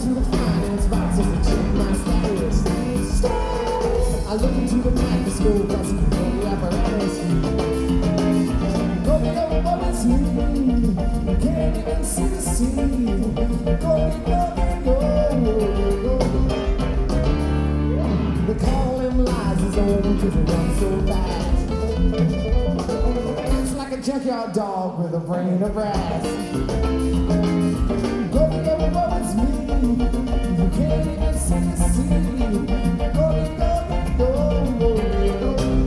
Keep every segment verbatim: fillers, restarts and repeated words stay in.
into the finance boxes and check my status. I look into the microscope, I see all the apparatus. Go get over what it's me, you can't even see the scene. Go get go, go, go. They call him lies his own because he runs so fast. It's like a junkyard dog with a brain of brass. Go get over what it's me, you can't even see the scene. Go get go, go, go, go.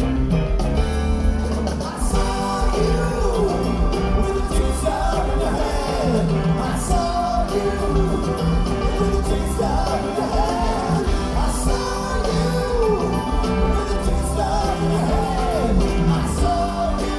I saw you with a teaser in your hand. I saw you with a teaser in your hand. I saw you with a teaser in your hand. I saw you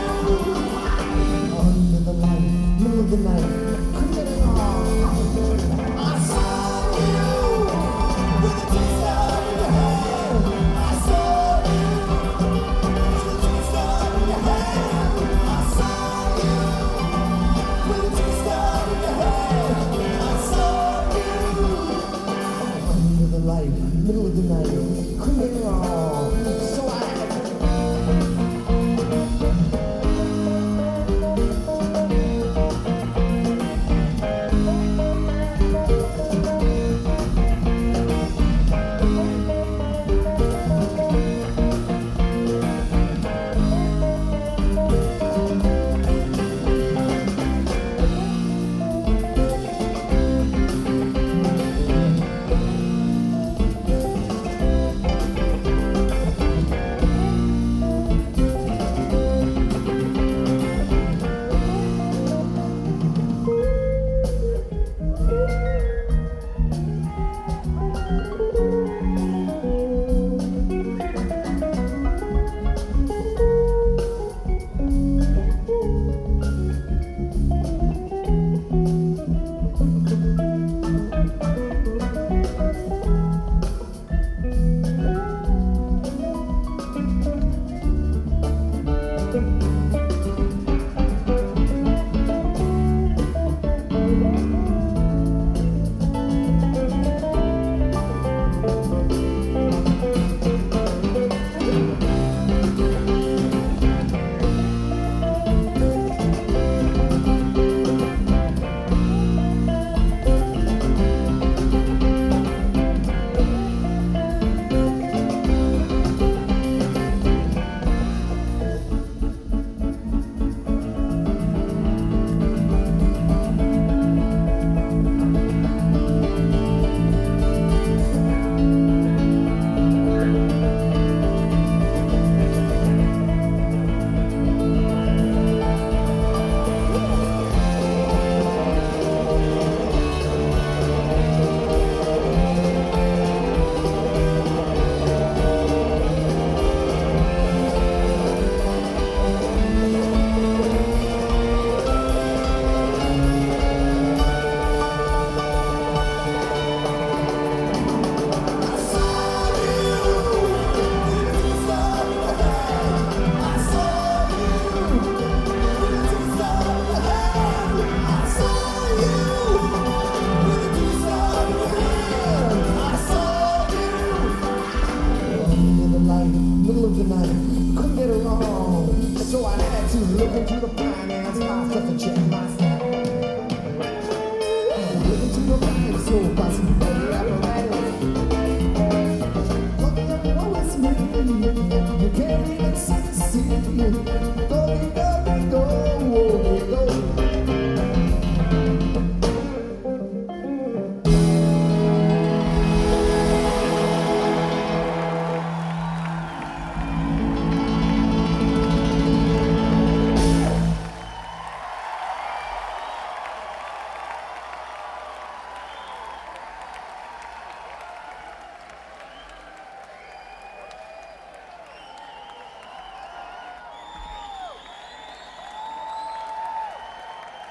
under the light, middle of the night. Couldn't get it wrong. I saw you with a teaser in your hand. I saw you with a teaser in your hand. I saw you with a teaser in your hand. I saw you under the light, middle of the night. Couldn't get it wrong. So I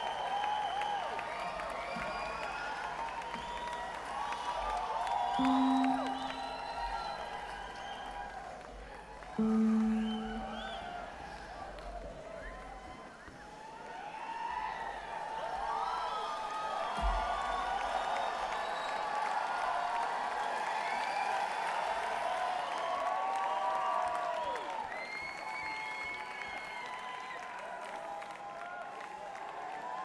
Bye.